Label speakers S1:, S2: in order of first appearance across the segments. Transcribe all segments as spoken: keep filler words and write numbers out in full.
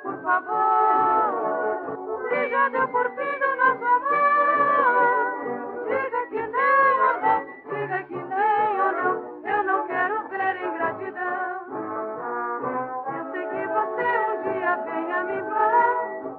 S1: por favor. Se já deu por fim do nosso amor, diga que nem ou não, diga que nem ou não, eu não quero ver ingratidão. Eu sei que você um dia venha me falar.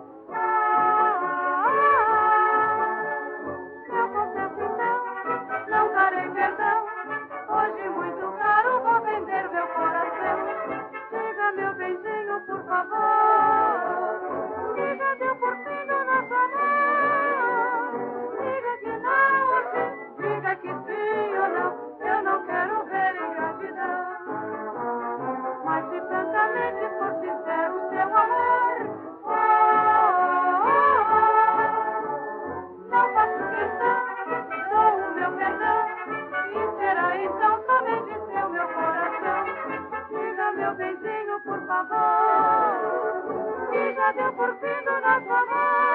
S1: Eu confesso então, não darei perdão. Hoje muito caro vou vender meu coração. Diga meu beijinho, por favor. Diga deu por fim do nosso amor. Diga que não ou sim, diga que sim ou não, eu não quero ver ingratidão. Mas se francamente for sincero o seu amor, oh, oh, oh, não faço questão, dou o meu perdão, e será então somente seu meu coração. Diga meu beijinho, por favor, que já deu por fim do nosso amor.